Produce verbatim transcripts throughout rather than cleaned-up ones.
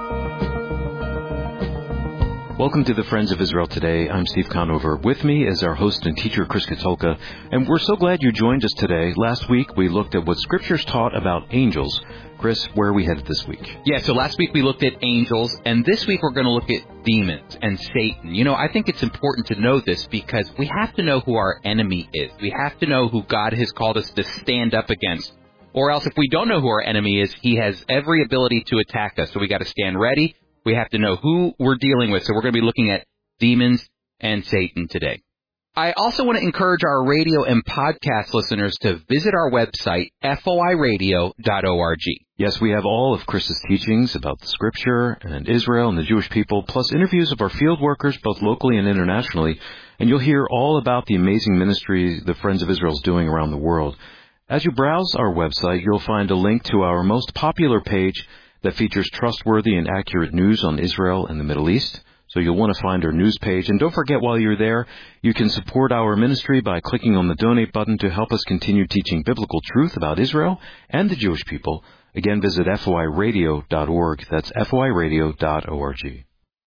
Welcome to the Friends of Israel Today. I'm Steve Conover. With me is our host and teacher, Chris Katulka, and we're so glad you joined us today. Last week, we looked at what Scriptures taught about angels. Chris, where are we headed this week? Yeah, so last week we looked at angels, and this week we're going to look at demons and Satan. You know, I think it's important to know this because we have to know who our enemy is. We have to know who God has called us to stand up against. Or else if we don't know who our enemy is, he has every ability to attack us. So we got to stand ready. We have to know who we're dealing with. So we're going to be looking at demons and Satan today. I also want to encourage our radio and podcast listeners to visit our website, F O I radio dot org. Yes, we have all of Chris's teachings about the Scripture and Israel and the Jewish people, plus interviews of our field workers, both locally and internationally. And you'll hear all about the amazing ministry the Friends of Israel is doing around the world. As you browse our website, you'll find a link to our most popular page that features trustworthy and accurate news on Israel and the Middle East. So you'll want to find our news page. And don't forget, while you're there, you can support our ministry by clicking on the donate button to help us continue teaching biblical truth about Israel and the Jewish people. Again, visit F O I radio dot org. That's F O I radio dot org.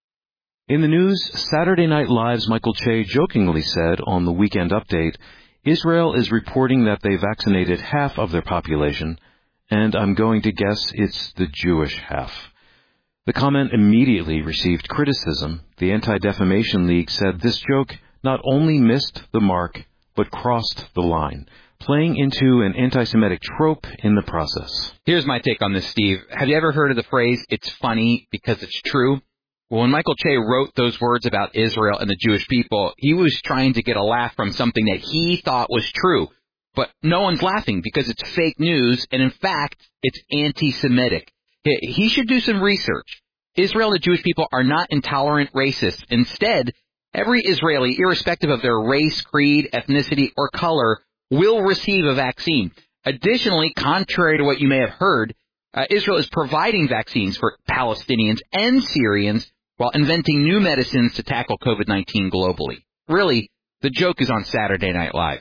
In the news, Saturday Night Live's Michael Che jokingly said on the Weekend Update, Israel is reporting that they vaccinated half of their population, and I'm going to guess it's the Jewish half. The comment immediately received criticism. The Anti-Defamation League said this joke not only missed the mark, but crossed the line, playing into an anti-Semitic trope in the process. Here's my take on this, Steve. Have you ever heard of the phrase, it's funny because it's true? Well, when Michael Che wrote those words about Israel and the Jewish people, he was trying to get a laugh from something that he thought was true. But no one's laughing because it's fake news, and in fact, it's anti-Semitic. He should do some research. Israel and the Jewish people are not intolerant racists. Instead, every Israeli, irrespective of their race, creed, ethnicity, or color, will receive a vaccine. Additionally, contrary to what you may have heard, uh, Israel is providing vaccines for Palestinians and Syrians while inventing new medicines to tackle COVID nineteen globally. Really, the joke is on Saturday Night Live.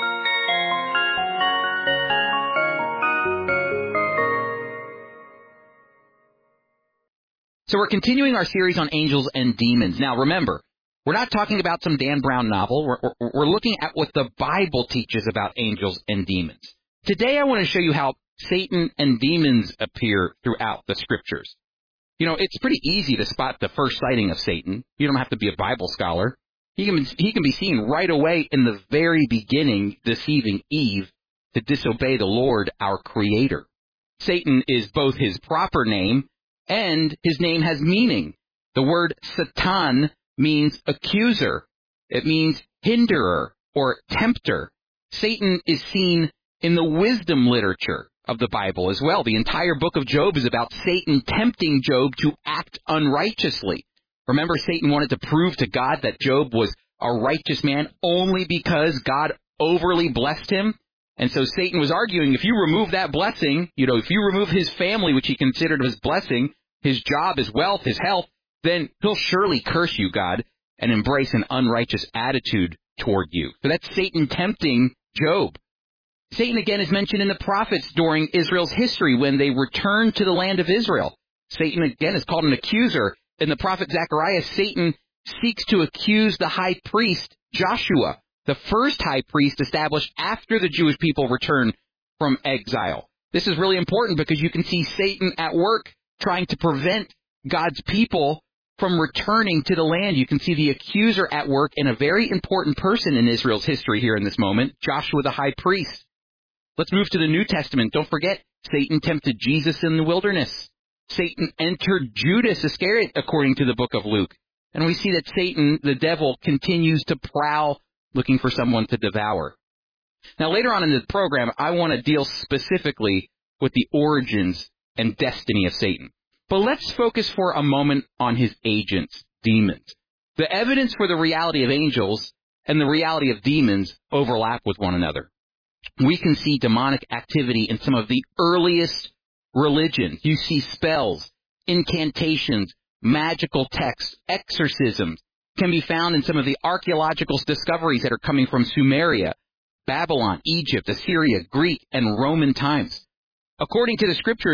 So we're continuing our series on angels and demons. Now, remember, we're not talking about some Dan Brown novel. We're, we're, we're looking at what the Bible teaches about angels and demons. Today, I want to show you how Satan and demons appear throughout the Scriptures. You know, it's pretty easy to spot the first sighting of Satan. You don't have to be a Bible scholar. He can, he can be seen right away in the very beginning, deceiving Eve to disobey the Lord, our Creator. Satan is both his proper name, and his name has meaning. The word Satan means accuser. It means hinderer or tempter. Satan is seen in the wisdom literature of the Bible as well. The entire book of Job is about Satan tempting Job to act unrighteously. Remember, Satan wanted to prove to God that Job was a righteous man only because God overly blessed him. And so Satan was arguing, if you remove that blessing, you know, if you remove his family, which he considered his blessing, his job, his wealth, his health, then he'll surely curse you, God, and embrace an unrighteous attitude toward you. So that's Satan tempting Job. Satan again is mentioned in the prophets during Israel's history when they returned to the land of Israel. Satan again is called an accuser. In the prophet Zechariah, Satan seeks to accuse the high priest Joshua, the first high priest established after the Jewish people returned from exile. This is really important because you can see Satan at work trying to prevent God's people from returning to the land. You can see the accuser at work in a very important person in Israel's history here in this moment, Joshua the high priest. Let's move to the New Testament. Don't forget, Satan tempted Jesus in the wilderness. Satan entered Judas Iscariot, according to the book of Luke. And we see that Satan, the devil, continues to prowl, looking for someone to devour. Now, later on in the program, I want to deal specifically with the origins and destiny of Satan. But let's focus for a moment on his agents, demons. The evidence for the reality of angels and the reality of demons overlap with one another. We can see demonic activity in some of the earliest religions. You see spells, incantations, magical texts, exorcisms can be found in some of the archaeological discoveries that are coming from Sumeria, Babylon, Egypt, Assyria, Greek, and Roman times. According to the scriptures,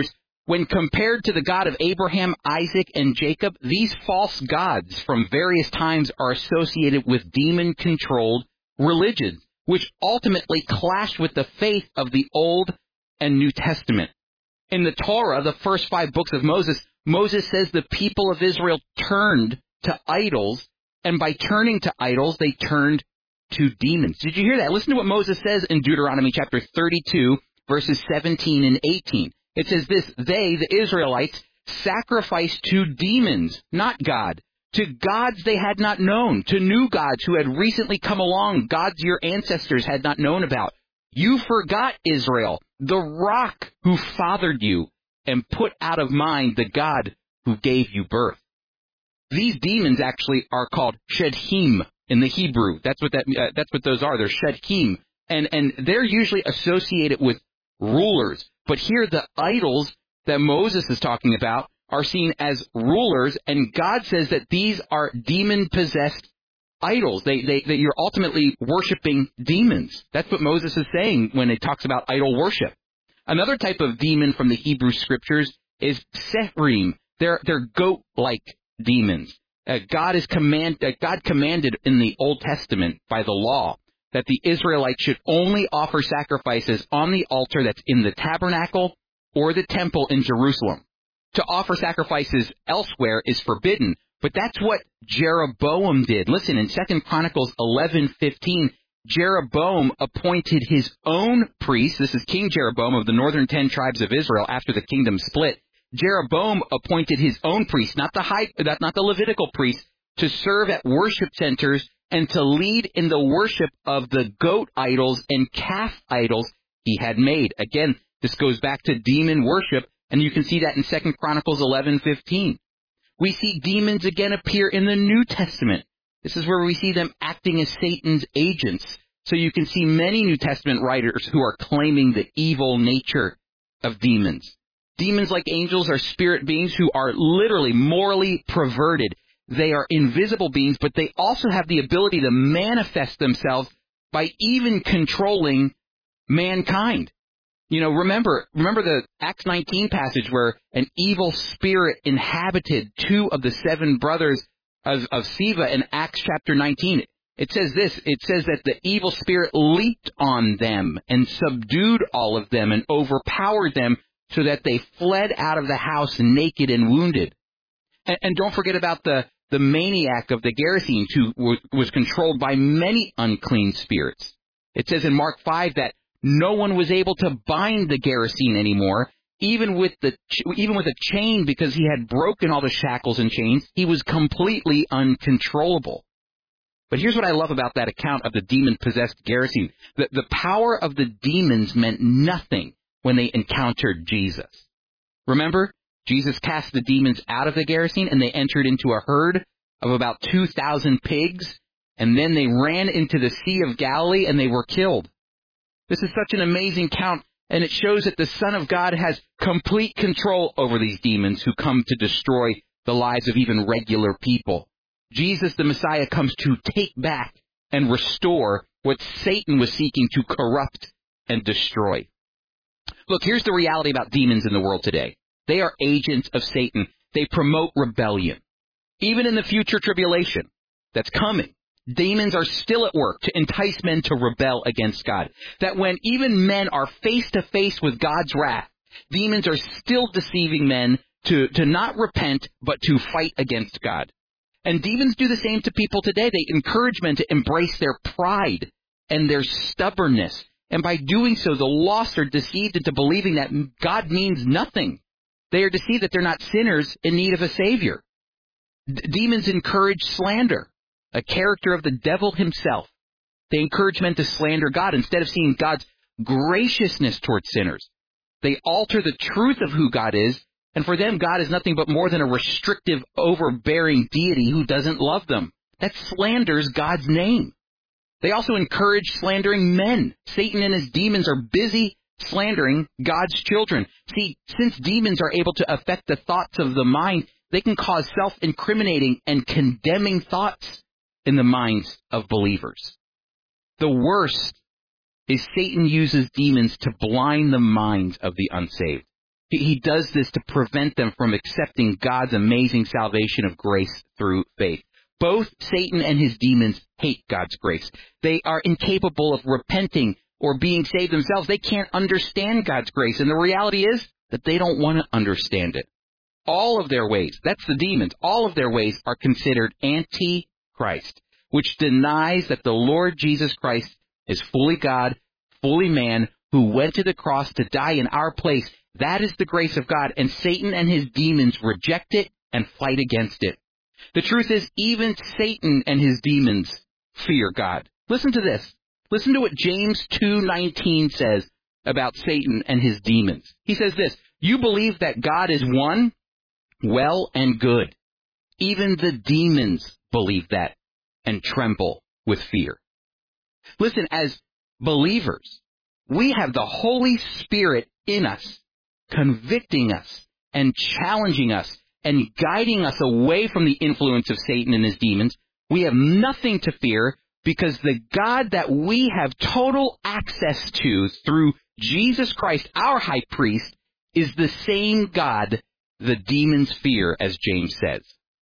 When compared to the God of Abraham, Isaac, and Jacob, these false gods from various times are associated with demon-controlled religions, which ultimately clashed with the faith of the Old and New Testament. In the Torah, the first five books of Moses, Moses says the people of Israel turned to idols, and by turning to idols, they turned to demons. Did you hear that? Listen to what Moses says in Deuteronomy chapter thirty-two, verses seventeen and eighteen. It says this, they, the Israelites, sacrificed to demons, not God, to gods they had not known, to new gods who had recently come along, gods your ancestors had not known about. You forgot, Israel, the rock who fathered you, and put out of mind the God who gave you birth. These demons actually are called shedhim in the Hebrew. That's what that uh, that's what those are. They're shedhim, and and they're usually associated with rulers. But here, the idols that Moses is talking about are seen as rulers, and God says that these are demon-possessed idols. They, they, that you're ultimately worshiping demons. That's what Moses is saying when it talks about idol worship. Another type of demon from the Hebrew scriptures is Sephirim. They're, they're goat-like demons. Uh, God is command, uh, God commanded in the Old Testament by the law that the Israelites should only offer sacrifices on the altar that's in the tabernacle or the temple in Jerusalem. To offer sacrifices elsewhere is forbidden, but that's what Jeroboam did. Listen, in Second Chronicles eleven fifteen, Jeroboam appointed his own priests. This is King Jeroboam of the northern ten tribes of Israel after the kingdom split. Jeroboam appointed his own priests, not the high, not, not the Levitical priests, to serve at worship centers and to lead in the worship of the goat idols and calf idols he had made. Again, this goes back to demon worship, and you can see that in Second Chronicles eleven fifteen. We see demons again appear in the New Testament. This is where we see them acting as Satan's agents. So you can see many New Testament writers who are claiming the evil nature of demons. Demons, like angels, are spirit beings who are literally morally perverted. They are invisible beings, but they also have the ability to manifest themselves by even controlling mankind. You know, remember, remember the Acts nineteen passage where an evil spirit inhabited two of the seven brothers of, of Sceva in Acts chapter nineteen. It says this, it says that the evil spirit leaped on them and subdued all of them and overpowered them so that they fled out of the house naked and wounded. And, and don't forget about the, the maniac of the Gerasenes who w- was controlled by many unclean spirits. It says in Mark five that no one was able to bind the Gerasene anymore, even with the even with a chain, because he had broken all the shackles and chains. He was completely uncontrollable. But here's what I love about that account of the demon-possessed Gerasene. The, the power of the demons meant nothing when they encountered Jesus. Remember, Jesus cast the demons out of the Gerasene, and they entered into a herd of about two thousand pigs, and then they ran into the Sea of Galilee, and they were killed. This is such an amazing count, and it shows that the Son of God has complete control over these demons who come to destroy the lives of even regular people. Jesus, the Messiah, comes to take back and restore what Satan was seeking to corrupt and destroy. Look, here's the reality about demons in the world today. They are agents of Satan. They promote rebellion. Even in the future tribulation that's coming, demons are still at work to entice men to rebel against God. That when even men are face to face with God's wrath, demons are still deceiving men to, to not repent, but to fight against God. And demons do the same to people today. They encourage men to embrace their pride and their stubbornness. And by doing so, the lost are deceived into believing that God means nothing. They are deceived that they're not sinners in need of a Savior. D- demons encourage slander, a character of the devil himself. They encourage men to slander God instead of seeing God's graciousness towards sinners. They alter the truth of who God is, and for them, God is nothing but more than a restrictive, overbearing deity who doesn't love them. That slanders God's name. They also encourage slandering men. Satan and his demons are busy slandering God's children. See, since demons are able to affect the thoughts of the mind, they can cause self-incriminating and condemning thoughts in the minds of believers. The worst is Satan uses demons to blind the minds of the unsaved. He, he does this to prevent them from accepting God's amazing salvation of grace through faith. Both Satan and his demons hate God's grace. They are incapable of repenting or being saved themselves. They can't understand God's grace. And the reality is that they don't want to understand it. All of their ways, that's the demons, all of their ways are considered anti-Christ, which denies that the Lord Jesus Christ is fully God, fully man, who went to the cross to die in our place. That is the grace of God, and Satan and his demons reject it and fight against it. The truth is, even Satan and his demons fear God. Listen to this. Listen to what James two nineteen says about Satan and his demons. He says this, "You believe that God is one? Well and good. Even the demons believe that and tremble with fear." Listen, as believers, we have the Holy Spirit in us, convicting us and challenging us and guiding us away from the influence of Satan and his demons. We have nothing to fear because the God that we have total access to through Jesus Christ, our high priest, is the same God the demons fear, as James says.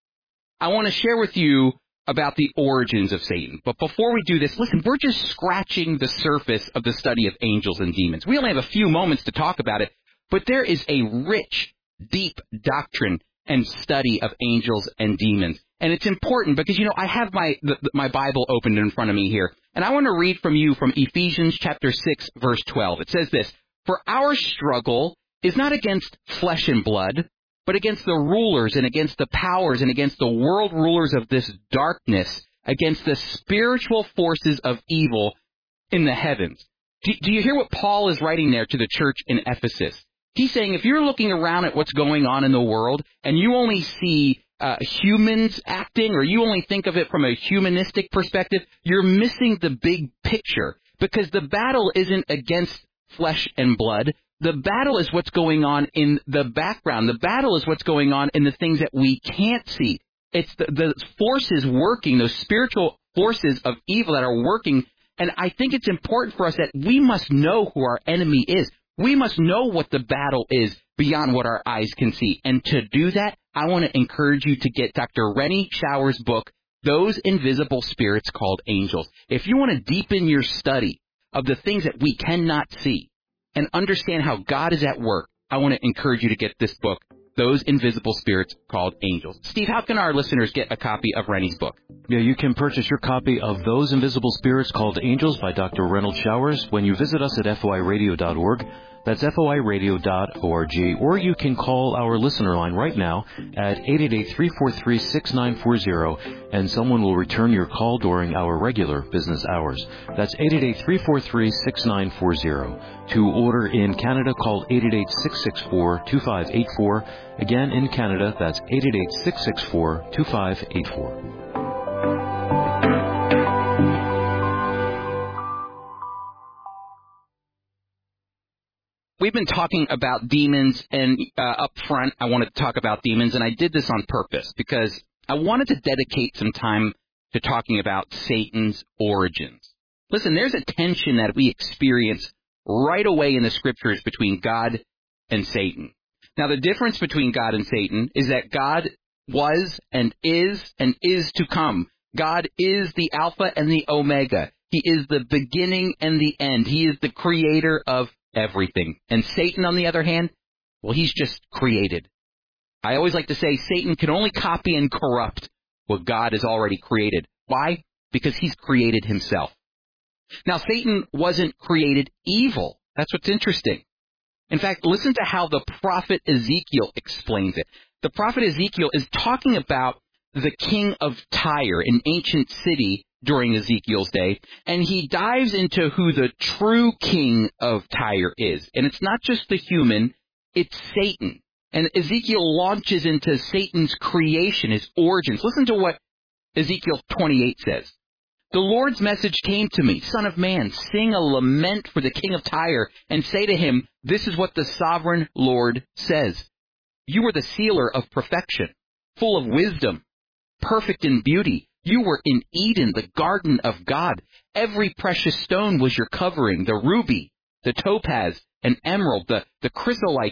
I want to share with you about the origins of Satan. But before we do this, listen, we're just scratching the surface of the study of angels and demons. We only have a few moments to talk about it, but there is a rich, deep doctrine and study of angels and demons. And it's important because, you know, I have my the, my Bible opened in front of me here, and I want to read from you from Ephesians chapter six, verse twelve. It says this, "For our struggle is not against flesh and blood, but against the rulers and against the powers and against the world rulers of this darkness, against the spiritual forces of evil in the heavens." Do, do you hear what Paul is writing there to the church in Ephesus? He's saying if you're looking around at what's going on in the world and you only see uh, humans acting, or you only think of it from a humanistic perspective, you're missing the big picture, because the battle isn't against flesh and blood. The battle is what's going on in the background. The battle is what's going on in the things that we can't see. It's the, the forces working, those spiritual forces of evil that are working. And I think it's important for us that we must know who our enemy is. We must know what the battle is beyond what our eyes can see. And to do that, I want to encourage you to get Doctor Rennie Shower's book, Those Invisible Spirits Called Angels. If you want to deepen your study of the things that we cannot see and understand how God is at work, I want to encourage you to get this book, Those Invisible Spirits Called Angels. Steve, how can our listeners get a copy of Rennie's book? Yeah, you can purchase your copy of Those Invisible Spirits Called Angels by Doctor Reynold Showers when you visit us at F O I radio dot org. That's F O I radio dot org. Or you can call our listener line right now at eight eight eight, three four three, six nine four zero, and someone will return your call during our regular business hours. That's eight eight eight, three four three, six nine four zero. To order in Canada, call eight eight eight, six six four, two five eight four. Again, in Canada, that's eight eight eight, six six four, two five eight four. We've been talking about demons, and uh, up front, I wanted to talk about demons, and I did this on purpose because I wanted to dedicate some time to talking about Satan's origins. Listen, there's a tension that we experience right away in the Scriptures between God and Satan. Now, the difference between God and Satan is that God was and is and is to come. God is the Alpha and the Omega. He is the beginning and the end. He is the creator of everything. And Satan, on the other hand, well, he's just created. I always like to say Satan can only copy and corrupt what God has already created. Why? Because he's created himself. Now, Satan wasn't created evil. That's what's interesting. In fact, listen to how the prophet Ezekiel explains it. The prophet Ezekiel is talking about the king of Tyre, an ancient city during Ezekiel's day, and he dives into who the true king of Tyre is. And it's not just the human, it's Satan. And Ezekiel launches into Satan's creation, his origins. Listen to what Ezekiel twenty-eight says. The Lord's message came to me, Son of man, sing a lament for the king of Tyre, and say to him, this is what the sovereign Lord says. You were the sealer of perfection, full of wisdom, perfect in beauty. You were in Eden, the garden of God. Every precious stone was your covering, the ruby, the topaz, and emerald, the, the chrysolite, the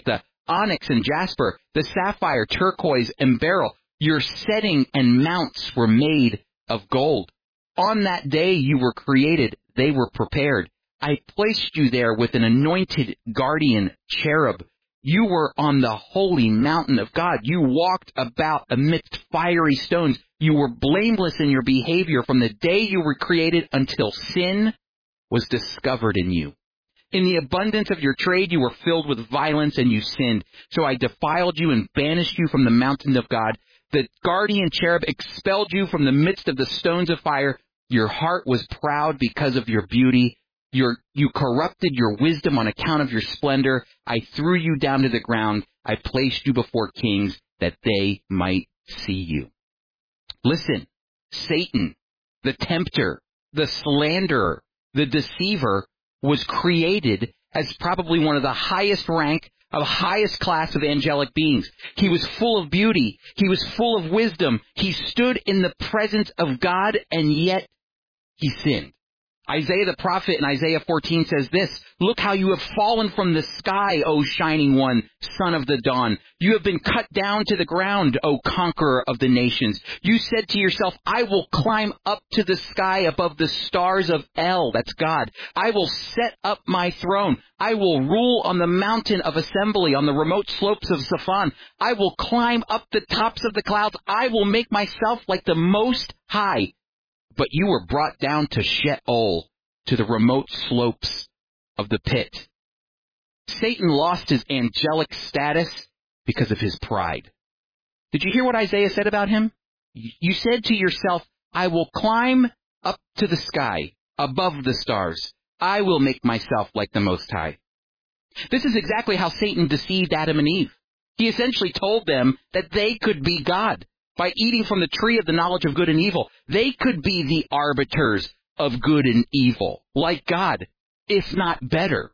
onyx and jasper, the sapphire, turquoise, and beryl. Your setting and mounts were made of gold. On that day you were created, they were prepared. I placed you there with an anointed guardian cherub. You were on the holy mountain of God. You walked about amidst fiery stones. You were blameless in your behavior from the day you were created until sin was discovered in you. In the abundance of your trade, you were filled with violence and you sinned. So I defiled you and banished you from the mountain of God. The guardian cherub expelled you from the midst of the stones of fire. Your heart was proud because of your beauty. Your, you corrupted your wisdom on account of your splendor. I threw you down to the ground. I placed you before kings that they might see you. Listen, Satan, the tempter, the slanderer, the deceiver, was created as probably one of the highest rank, of highest class of angelic beings. He was full of beauty. He was full of wisdom. He stood in the presence of God, and yet he sinned. Isaiah the prophet in Isaiah fourteen says this, "Look how you have fallen from the sky, O shining one, son of the dawn. You have been cut down to the ground, O conqueror of the nations. You said to yourself, I will climb up to the sky above the stars of El," that's God. "I will set up my throne. I will rule on the mountain of assembly, on the remote slopes of Zaphon. I will climb up the tops of the clouds. I will make myself like the Most High." But you were brought down to Sheol, to the remote slopes of the pit. Satan lost his angelic status because of his pride. Did you hear what Isaiah said about him? You said to yourself, I will climb up to the sky, above the stars. I will make myself like the Most High. This is exactly how Satan deceived Adam and Eve. He essentially told them that they could be God. By eating from the tree of the knowledge of good and evil, they could be the arbiters of good and evil, like God, if not better.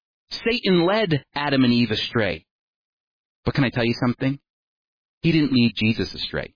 Satan led Adam and Eve astray. But can I tell you something? He didn't lead Jesus astray.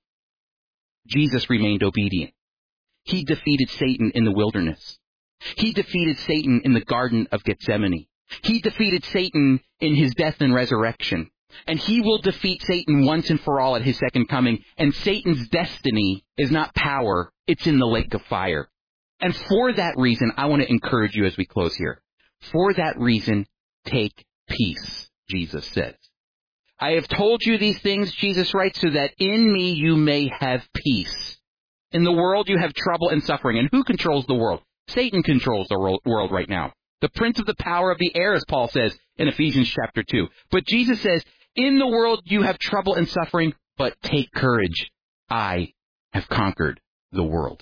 Jesus remained obedient. He defeated Satan in the wilderness. He defeated Satan in the Garden of Gethsemane. He defeated Satan in his death and resurrection. And he will defeat Satan once and for all at his second coming. And Satan's destiny is not power, it's in the lake of fire. And for that reason, I want to encourage you as we close here. For that reason, take peace, Jesus says. I have told you these things, Jesus writes, so that in me you may have peace. In the world you have trouble and suffering. And who controls the world? Satan controls the world right now. The prince of the power of the air, as Paul says in Ephesians chapter two. But Jesus says, in the world you have trouble and suffering, but take courage. I have conquered the world.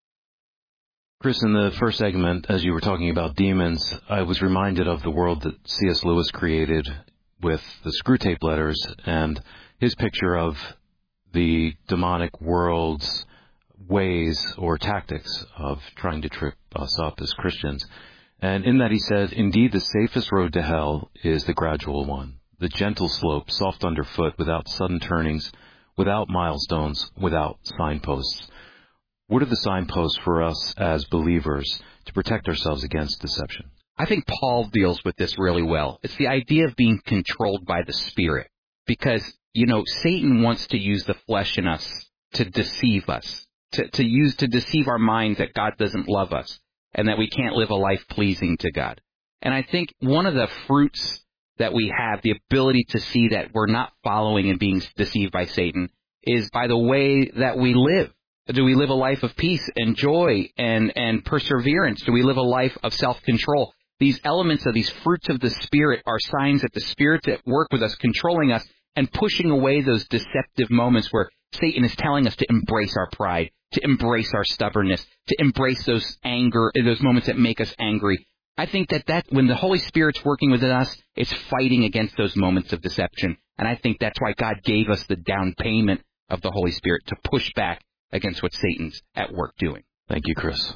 Chris, in the first segment, as you were talking about demons, I was reminded of the world that C S Lewis created with the Screw Tape Letters and his picture of the demonic world's ways or tactics of trying to trip us up as Christians. And in that he said, indeed, the safest road to hell is the gradual one, the gentle slope, soft underfoot, without sudden turnings, without milestones, without signposts. What are the signposts for us as believers to protect ourselves against deception? I think Paul deals with this really well. It's the idea of being controlled by the Spirit. Because, you know, Satan wants to use the flesh in us to deceive us, to, to use to deceive our minds that God doesn't love us and that we can't live a life pleasing to God. And I think one of the fruits that we have, the ability to see that we're not following and being deceived by Satan, is by the way that we live. Do we live a life of peace and joy and, and perseverance? Do we live a life of self-control? These elements of these fruits of the Spirit are signs that the Spirit's at work with us, controlling us and pushing away those deceptive moments where Satan is telling us to embrace our pride, to embrace our stubbornness, to embrace those anger, those moments that make us angry. I think that, that when the Holy Spirit's working within us, it's fighting against those moments of deception. And I think that's why God gave us the down payment of the Holy Spirit to push back against what Satan's at work doing. Thank you, Chris.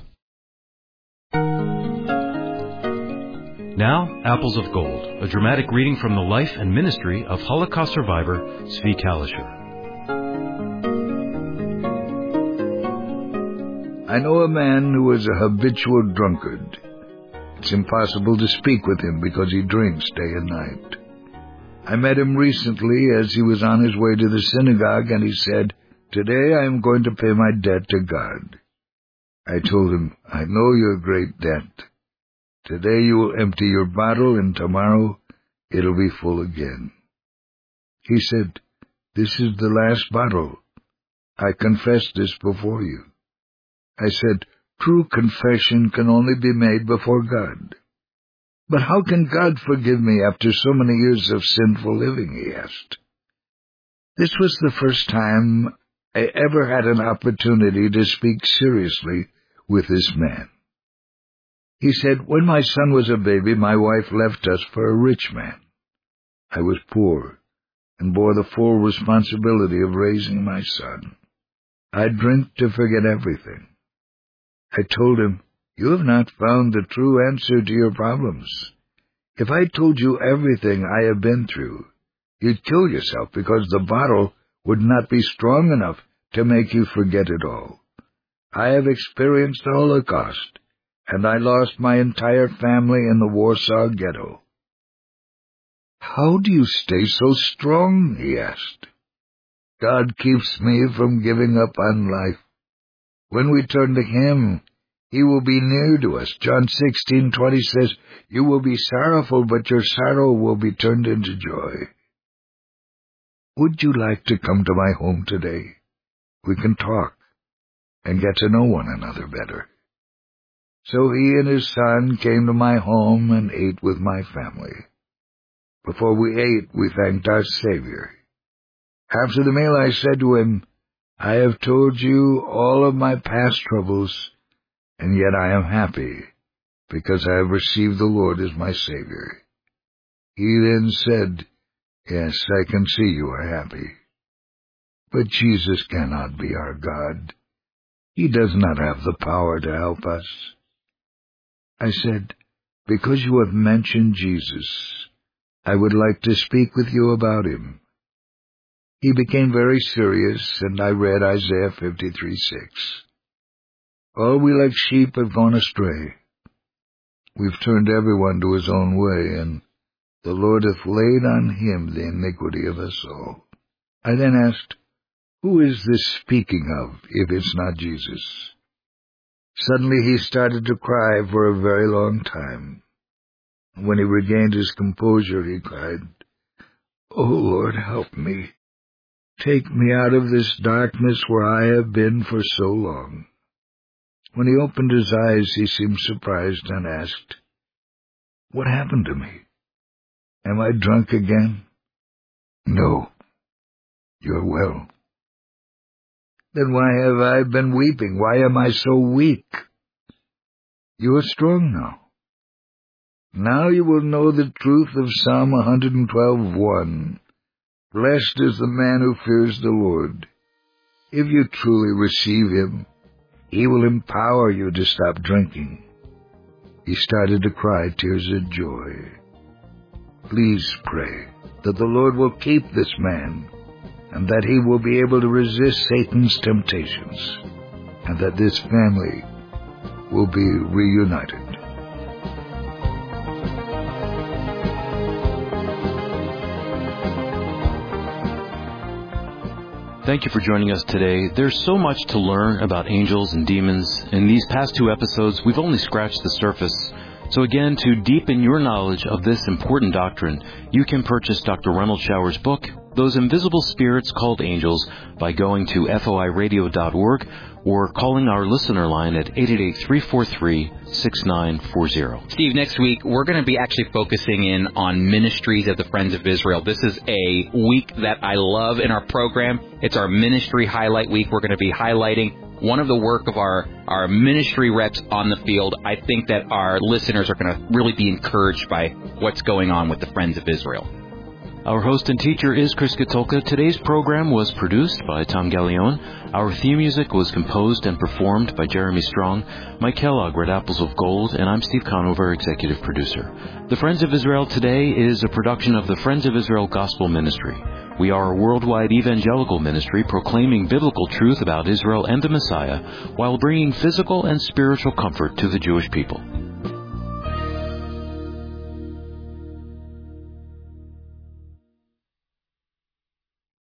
Now, Apples of Gold, a dramatic reading from the life and ministry of Holocaust survivor Zvi Kalisher. I know a man who is a habitual drunkard. It's impossible to speak with him because he drinks day and night. I met him recently as he was on his way to the synagogue, and he said, "Today I am going to pay my debt to God." I told him, "I know your great debt. Today you will empty your bottle, and tomorrow it'll be full again." He said, "This is the last bottle. I confess this before you." I said, "True confession can only be made before God." "But how can God forgive me after so many years of sinful living?" he asked. This was the first time I ever had an opportunity to speak seriously with this man. He said, "When my son was a baby, my wife left us for a rich man. I was poor and bore the full responsibility of raising my son. I drink to forget everything." I told him, "You have not found the true answer to your problems. If I told you everything I have been through, you'd kill yourself because the bottle would not be strong enough to make you forget it all. I have experienced the Holocaust, and I lost my entire family in the Warsaw Ghetto." "How do you stay so strong?" he asked. "God keeps me from giving up on life. When we turn to Him, He will be near to us. John sixteen twenty says, "You will be sorrowful, but your sorrow will be turned into joy." Would you like to come to my home today? We can talk and get to know one another better. So he and his son came to my home and ate with my family. Before we ate, we thanked our Savior. After the meal, I said to him, "I have told you all of my past troubles, and yet I am happy, because I have received the Lord as my Savior." He then said, "Yes, I can see you are happy. But Jesus cannot be our God. He does not have the power to help us." I said, "Because you have mentioned Jesus, I would like to speak with you about Him." He became very serious, and I read Isaiah fifty-three six. "All we like sheep have gone astray. We've turned everyone to his own way, and the Lord hath laid on Him the iniquity of us all." I then asked, "Who is this speaking of, if it's not Jesus?" Suddenly he started to cry for a very long time. When he regained his composure, he cried, "Oh, Lord, help me. Take me out of this darkness where I have been for so long." When he opened his eyes, he seemed surprised and asked, "What happened to me? Am I drunk again?" "No, you're well." "Then why have I been weeping? Why am I so weak?" "You are strong now. Now you will know the truth of Psalm one twelve one. Blessed is the man who fears the Lord. If you truly receive Him, He will empower you to stop drinking." He started to cry tears of joy. Please pray that the Lord will keep this man, and that he will be able to resist Satan's temptations, and that this family will be reunited. Thank you for joining us today. There's so much to learn about angels and demons. In these past two episodes, we've only scratched the surface. So again, to deepen your knowledge of this important doctrine, you can purchase Doctor Ronald Shower's book, Those Invisible Spirits Called Angels, by going to F O I radio dot org or calling our listener line at eight eight eight, three four three, six nine four zero. Steve, next week we're going to be actually focusing in on ministries of the Friends of Israel. This is a week that I love in our program. It's our ministry highlight week. We're going to be highlighting one of the work of our, our ministry reps on the field. I think that our listeners are going to really be encouraged by what's going on with the Friends of Israel. Our host and teacher is Chris Katulka. Today's program was produced by Tom Gallione. Our theme music was composed and performed by Jeremy Strong. Mike Kellogg read Apples of Gold, and I'm Steve Conover, executive producer. The Friends of Israel Today is a production of the Friends of Israel Gospel Ministry. We are a worldwide evangelical ministry proclaiming biblical truth about Israel and the Messiah while bringing physical and spiritual comfort to the Jewish people.